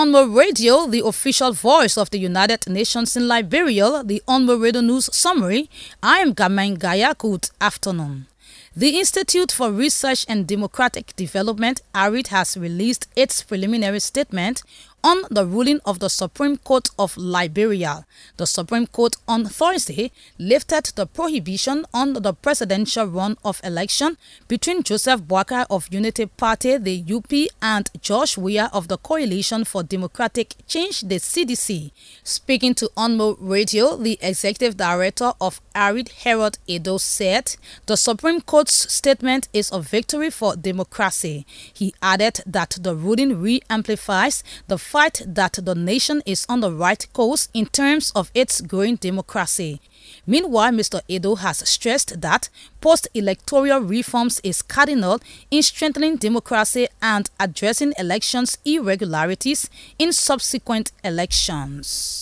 Onmo Radio, the official voice of the United Nations in Liberia, the Onmo Radio News Summary. I am Gamain Gaya. Good afternoon. The Institute for Research and Democratic Development, ARID, has released its preliminary statement on the ruling of the Supreme Court of Liberia. The Supreme Court on Thursday lifted the prohibition on the presidential run-off election between Joseph Boakai of Unity Party, the UP, and Josh Weah of the Coalition for Democratic Change, the CDC. Speaking to Onmo Radio, the executive director of ARID, Harold Edo, said the Supreme Court's statement is a victory for democracy. He added that the ruling re-amplifies the fact that the nation is on the right course in terms of its growing democracy. Meanwhile, Mr. Edo has stressed that post-electoral reforms is cardinal in strengthening democracy and addressing elections irregularities in subsequent elections.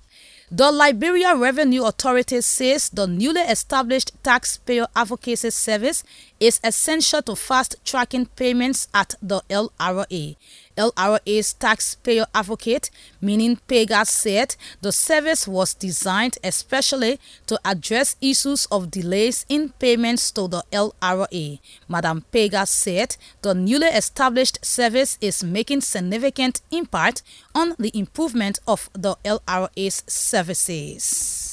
The Liberia Revenue Authority says the newly established Taxpayer Advocacy Service is essential to fast-tracking payments at the LRA. LRA's taxpayer advocate, meaning PEGA, said the service was designed especially to address issues of delays in payments to the LRA. Madam PEGA said the newly established service is making significant impact on the improvement of the LRA's services.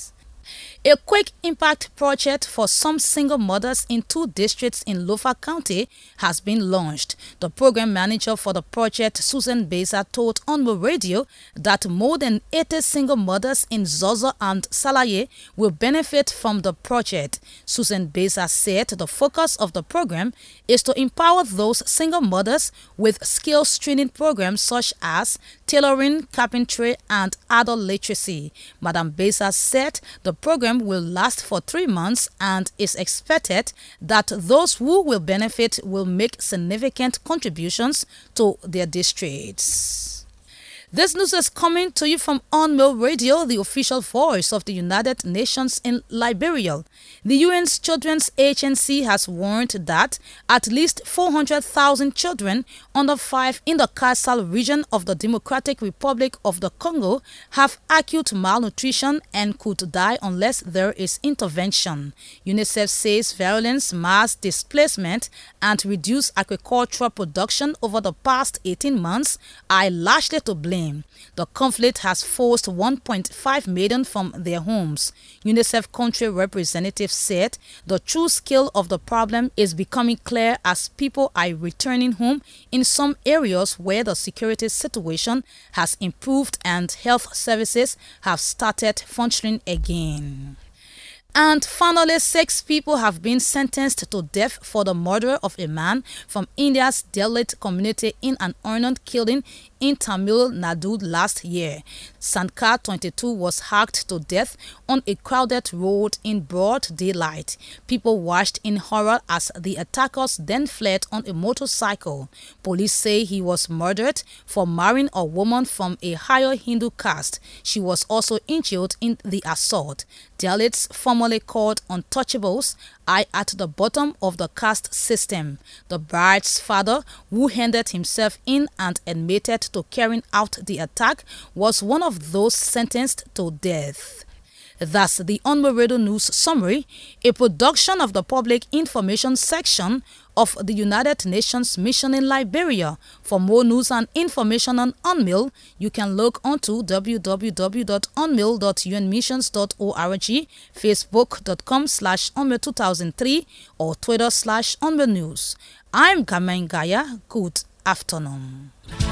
A quick impact project for some single mothers in 2 districts in Lofa County has been launched. The program manager for the project, Susan Beza, told Onmo Radio that more than 80 single mothers in Zozo and Salaye will benefit from the project. Susan Beza said the focus of the program is to empower those single mothers with skills training programs such as tailoring, carpentry, and adult literacy. Madam Beza said the program will last for 3 months and is expected that those who will benefit will make significant contributions to their districts. This news is coming to you from Onmo Radio, the official voice of the United Nations in Liberia. The UN's Children's Agency has warned that at least 400,000 children under 5 in the Kasai region of the Democratic Republic of the Congo have acute malnutrition and could die unless there is intervention. UNICEF says violence, mass displacement, and reduced agricultural production over the past 18 months are largely to blame. The conflict has forced 1.5 million from their homes. UNICEF country representatives said the true scale of the problem is becoming clear as people are returning home in some areas where the security situation has improved and health services have started functioning again. And finally, 6 people have been sentenced to death for the murder of a man from India's Dalit community in an unarmed killing in Tamil Nadu last year. Sankar, 22, was hacked to death on a crowded road in broad daylight. People watched in horror as the attackers then fled on a motorcycle. Police say he was murdered for marrying a woman from a higher Hindu caste. She was also injured in the assault. Dalits, formerly called untouchables, are at the bottom of the caste system. The bride's father, who handed himself in and admitted to carrying out the attack, was one of those sentenced to death. That's the Onmo Radio News Summary, a production of the Public Information Section of the United Nations Mission in Liberia. For more news and information on UNMIL, you can log on to www.unmil.unmissions.org, facebook.com/UNMIL2003 or twitter/UNMIL News. I'm Gamain Gaya. Good afternoon.